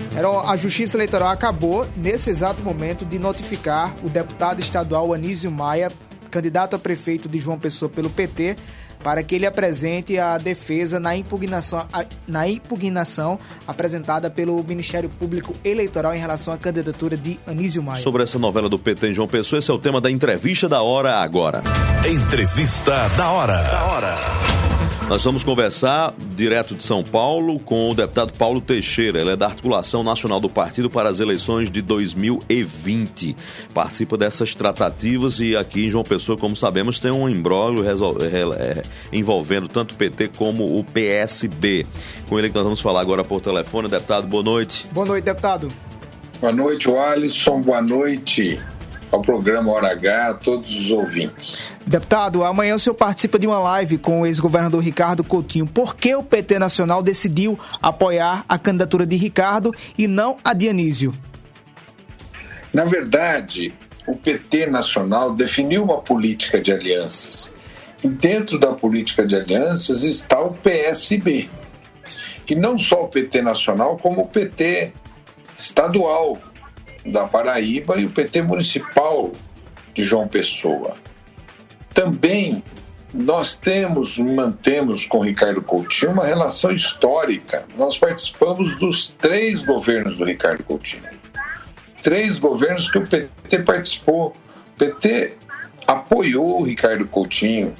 A Justiça Eleitoral acabou, nesse exato momento, de notificar o deputado estadual Anísio Maia, candidato a prefeito de João Pessoa pelo PT, para que ele apresente a defesa na impugnação apresentada pelo Ministério Público Eleitoral em relação à candidatura de Anísio Maia. Sobre essa novela do PT em João Pessoa, esse é o tema da Entrevista da Hora agora. Entrevista da Hora. Nós vamos conversar direto de São Paulo com o deputado Paulo Teixeira. Ele é da Articulação Nacional do Partido para as eleições de 2020. Participa dessas tratativas e aqui em João Pessoa, como sabemos, tem um imbróglio envolvendo tanto o PT como o PSB. Com ele que nós vamos falar agora por telefone. Deputado, boa noite. Boa noite, deputado. Boa noite, Alisson. Boa noite ao programa Hora H, a todos os ouvintes. Deputado, amanhã o senhor participa de uma live com o ex-governador Ricardo Coutinho. Por que o PT Nacional decidiu apoiar a candidatura de Ricardo e não a de Anísio? Na verdade, o PT Nacional definiu uma política de alianças. E dentro da política de alianças está o PSB. E não só o PT Nacional, como o PT estadual da Paraíba e o PT municipal de João Pessoa. Também nós mantemos com Ricardo Coutinho uma relação histórica. Nós participamos dos 3 governos do Ricardo Coutinho. 3 governos que o PT participou. O PT apoiou o Ricardo Coutinho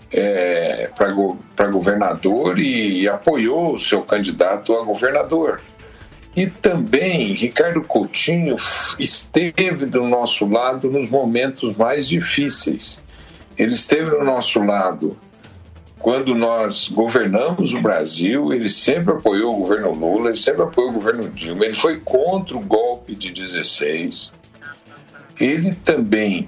para governador e apoiou o seu candidato a governador. E também Ricardo Coutinho esteve do nosso lado nos momentos mais difíceis. Ele esteve do nosso lado quando nós governamos o Brasil, ele sempre apoiou o governo Lula, ele sempre apoiou o governo Dilma, ele foi contra o golpe de 16. Ele também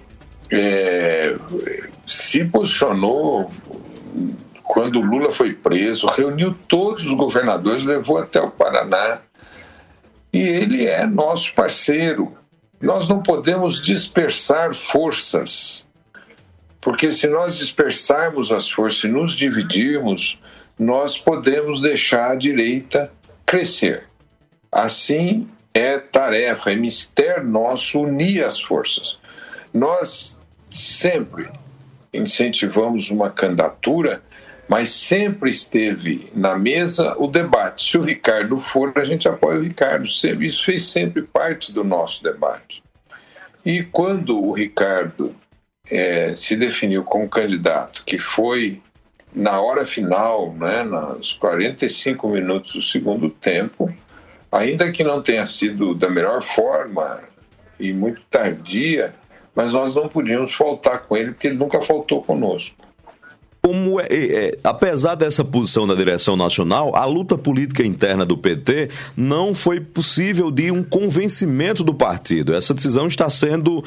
se posicionou quando o Lula foi preso, reuniu todos os governadores, levou até o Paraná. E ele é nosso parceiro. Nós não podemos dispersar forças, porque se nós dispersarmos as forças e nos dividirmos, nós podemos deixar a direita crescer. Assim é tarefa, é mistério nosso unir as forças. Nós sempre incentivamos uma candidatura, mas sempre esteve na mesa o debate. Se o Ricardo for, a gente apoia o Ricardo. Isso fez sempre parte do nosso debate. E quando o Ricardo se definiu como candidato, que foi na hora final, né, nos 45 minutos do segundo tempo, ainda que não tenha sido da melhor forma e muito tardia, mas nós não podíamos faltar com ele, porque ele nunca faltou conosco. Apesar dessa posição da direção nacional, a luta política interna do PT não foi possível de um convencimento do partido. Essa decisão está sendo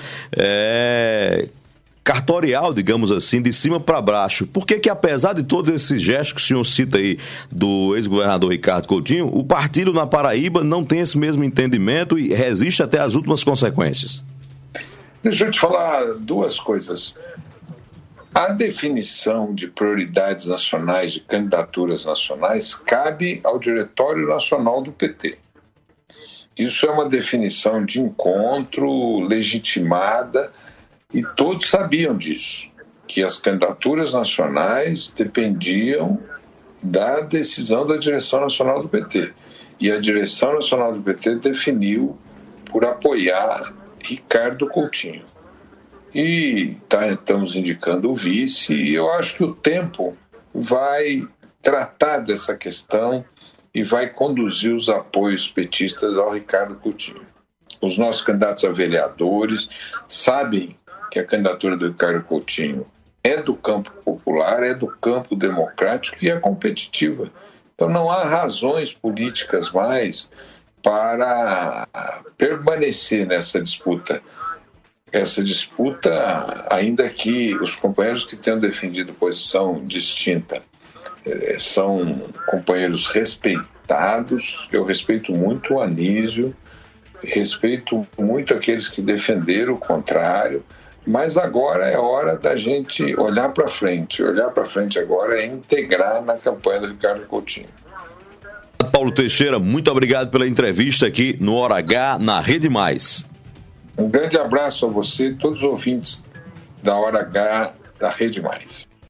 cartorial, digamos assim, de cima para baixo. Por que apesar de todos esses gestos que o senhor cita aí do ex-governador Ricardo Coutinho, o partido na Paraíba não tem esse mesmo entendimento e resiste até as últimas consequências? Deixa eu te falar 2 coisas. A definição de prioridades nacionais, de candidaturas nacionais, cabe ao Diretório Nacional do PT. Isso é uma definição de encontro, legitimada, e todos sabiam disso, que as candidaturas nacionais dependiam da decisão da Direção Nacional do PT. E a Direção Nacional do PT definiu por apoiar Ricardo Coutinho. E estamos indicando o vice, e eu acho que o tempo vai tratar dessa questão e vai conduzir os apoios petistas ao Ricardo Coutinho. Os nossos candidatos a vereadores sabem que a candidatura do Ricardo Coutinho é do campo popular, é do campo democrático e é competitiva. Então não há razões políticas mais para permanecer nessa disputa. Essa disputa, ainda que os companheiros que tenham defendido posição distinta são companheiros respeitados, eu respeito muito o Anísio, respeito muito aqueles que defenderam o contrário, mas agora é hora da gente olhar para frente. Olhar para frente agora é integrar na campanha do Ricardo Coutinho. Deputado Paulo Teixeira, muito obrigado pela entrevista aqui no Hora H, na Rede Mais. Um grande abraço a você e todos os ouvintes da Hora H da Rede Mais.